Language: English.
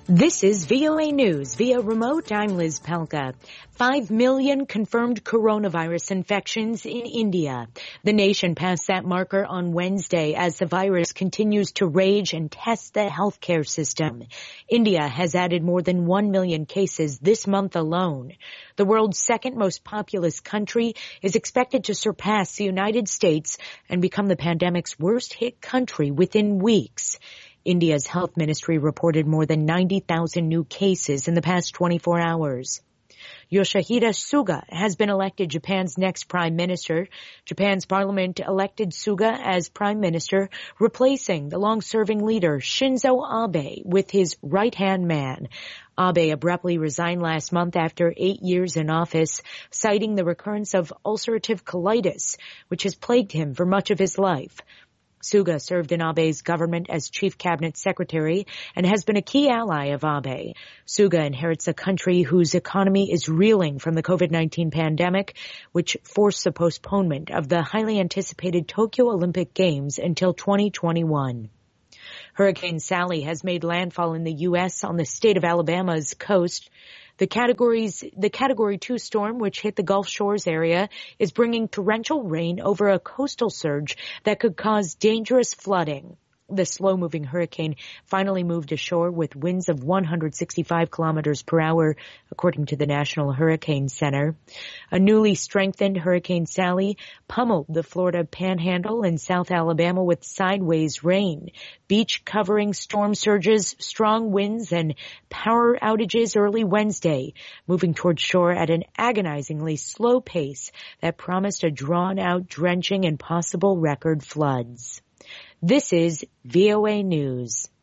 This is VOA News via remote. I'm Liz Pelka. 5 million confirmed coronavirus infections in India. The nation passed that marker on Wednesday as the virus continues to rage and test the healthcare system. India has added more than 1 million cases this month alone. The world's second most populous country is expected to surpass the United States and become the pandemic's worst hit country within weeks. India's health ministry reported more than 90,000 new cases in the past 24 hours. Yoshihide Suga has been elected Japan's next prime minister. Japan's parliament elected Suga as prime minister, replacing the long-serving leader Shinzo Abe with his right-hand man. Abe abruptly resigned last month after 8 years in office, citing the recurrence of ulcerative colitis, which has plagued him for much of his life. Suga served in Abe's government as chief cabinet secretary and has been a key ally of Abe. Suga inherits a country whose economy is reeling from the COVID-19 pandemic, which forced the postponement of the highly anticipated Tokyo Olympic Games until 2021. Hurricane Sally has made landfall in the U.S. on the state of Alabama's coast. The Category 2 storm, which hit the Gulf Shores area, is bringing torrential rain over a coastal surge that could cause dangerous flooding. The slow-moving hurricane finally moved ashore with winds of 165 kilometers per hour, according to the National Hurricane Center. A newly strengthened Hurricane Sally pummeled the Florida Panhandle and South Alabama with sideways rain, beach-covering storm surges, strong winds, and power outages early Wednesday, moving toward shore at an agonizingly slow pace that promised a drawn-out drenching and possible record floods. This is VOA News.